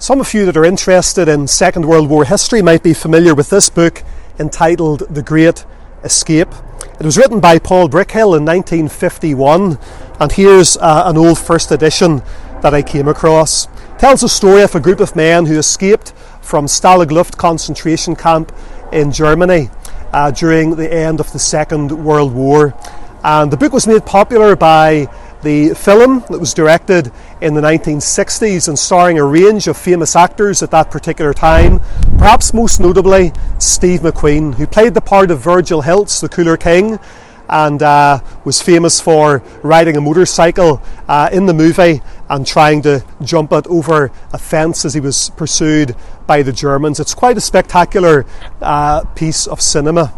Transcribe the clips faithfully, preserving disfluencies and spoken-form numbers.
Some of you that are interested in Second World War history might be familiar with this book entitled The Great Escape. It was written by Paul Brickhill in nineteen fifty-one, and here's uh, an old first edition that I came across. It tells the story of a group of men who escaped from Stalag Luft concentration camp in Germany uh, during the end of the Second World War. And the book was made popular by the film that was directed in the nineteen sixties and starring a range of famous actors at that particular time, perhaps most notably Steve McQueen, who played the part of Virgil Hilts, the Cooler King, and uh, was famous for riding a motorcycle uh, in the movie and trying to jump it over a fence as he was pursued by the Germans. It's quite a spectacular uh, piece of cinema.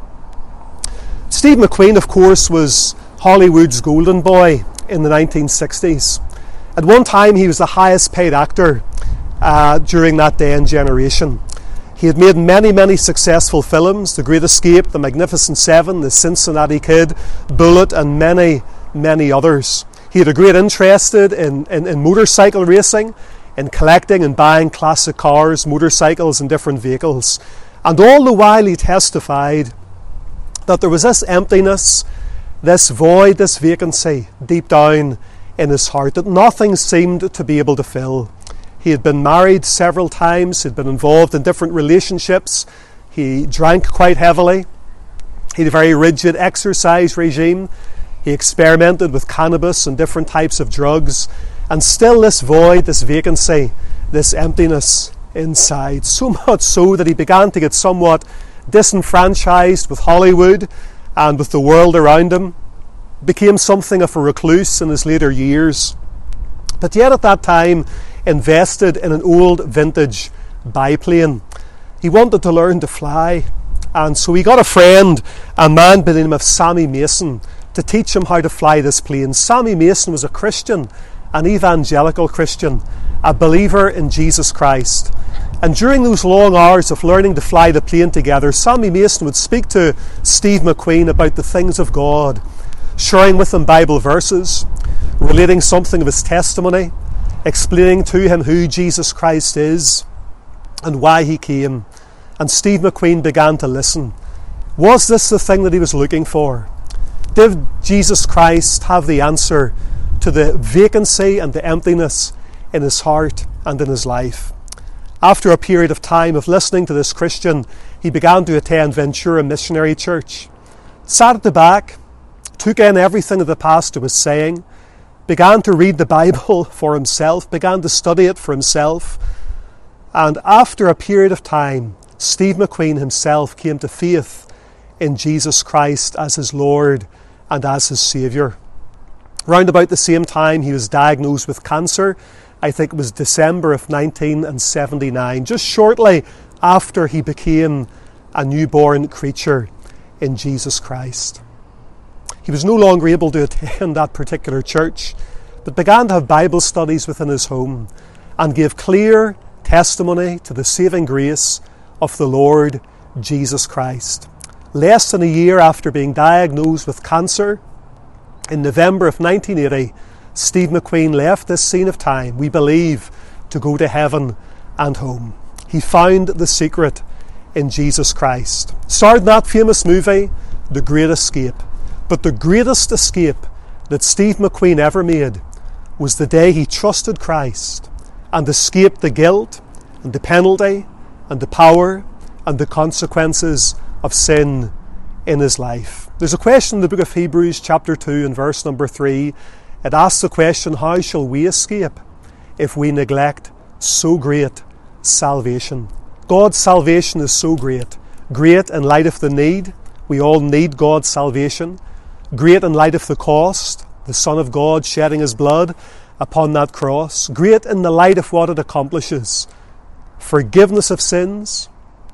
Steve McQueen, of course, was Hollywood's golden boy in the nineteen sixties. At one time, he was the highest paid actor uh, during that day and generation. He had made many, many successful films: The Great Escape, The Magnificent Seven, The Cincinnati Kid, Bullitt, and many, many others. He had a great interest in, in, in motorcycle racing, in collecting and buying classic cars, motorcycles, and different vehicles. And all the while he testified that there was this emptiness, this void, this vacancy deep down in his heart that nothing seemed to be able to fill. He had been married several times, he'd been involved in different relationships, he drank quite heavily, he had a very rigid exercise regime, he experimented with cannabis and different types of drugs, and still this void, this vacancy, this emptiness inside, so much so that he began to get somewhat disenfranchised with Hollywood and with the world around him, became something of a recluse in his later years, but yet at that time invested in an old vintage biplane. He wanted to learn to fly, and so he got a friend, a man by the name of Sammy Mason, to teach him how to fly this plane. Sammy Mason was a Christian, an evangelical Christian, a believer in Jesus Christ. And during those long hours of learning to fly the plane together, Sammy Mason would speak to Steve McQueen about the things of God, sharing with him Bible verses, relating something of his testimony, explaining to him who Jesus Christ is and why he came. And Steve McQueen began to listen. Was this the thing that he was looking for? Did Jesus Christ have the answer to the vacancy and the emptiness in his heart and in his life? After a period of time of listening to this Christian, he began to attend Ventura Missionary Church. Sat at the back, took in everything that the pastor was saying, began to read the Bible for himself, began to study it for himself. And after a period of time, Steve McQueen himself came to faith in Jesus Christ as his Lord and as his Saviour. Round about the same time, he was diagnosed with cancer. I think it was December of nineteen seventy-nine, just shortly after he became a newborn creature in Jesus Christ. He was no longer able to attend that particular church, but began to have Bible studies within his home and gave clear testimony to the saving grace of the Lord Jesus Christ. Less than a year after being diagnosed with cancer, in November of nineteen eighty, Steve McQueen left this scene of time, we believe, to go to heaven and home. He found the secret in Jesus Christ. Starred in that famous movie, The Great Escape. But the greatest escape that Steve McQueen ever made was the day he trusted Christ and escaped the guilt and the penalty and the power and the consequences of sin in his life. There's a question in the book of Hebrews chapter two and verse number three. It asks the question, how shall we escape if we neglect so great salvation? God's salvation is so great. Great in light of the need. We all need God's salvation. Great in light of the cost, the Son of God shedding his blood upon that cross. Great in the light of what it accomplishes. Forgiveness of sins,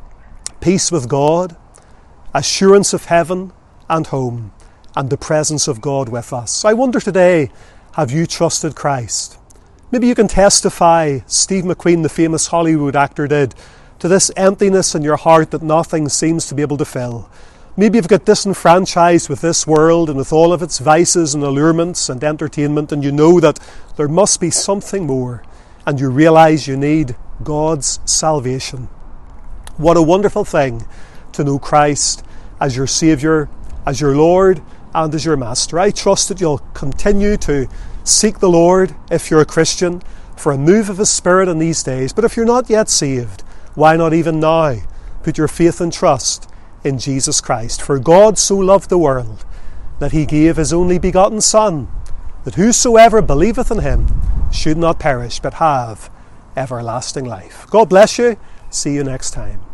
peace with God, assurance of heaven and home, and the presence of God with us. So I wonder today, have you trusted Christ? Maybe you can testify, Steve McQueen, the famous Hollywood actor, did, to this emptiness in your heart that nothing seems to be able to fill. Maybe you've got disenfranchised with this world and with all of its vices and allurements and entertainment, and you know that there must be something more, and you realise you need God's salvation. What a wonderful thing to know Christ as your Saviour, as your Lord, and as your Master. I trust that you'll continue to seek the Lord if you're a Christian for a move of His Spirit in these days. But if you're not yet saved, why not even now put your faith and trust in Jesus Christ? For God so loved the world that He gave His only begotten Son, that whosoever believeth in Him should not perish but have everlasting life. God bless you. See you next time.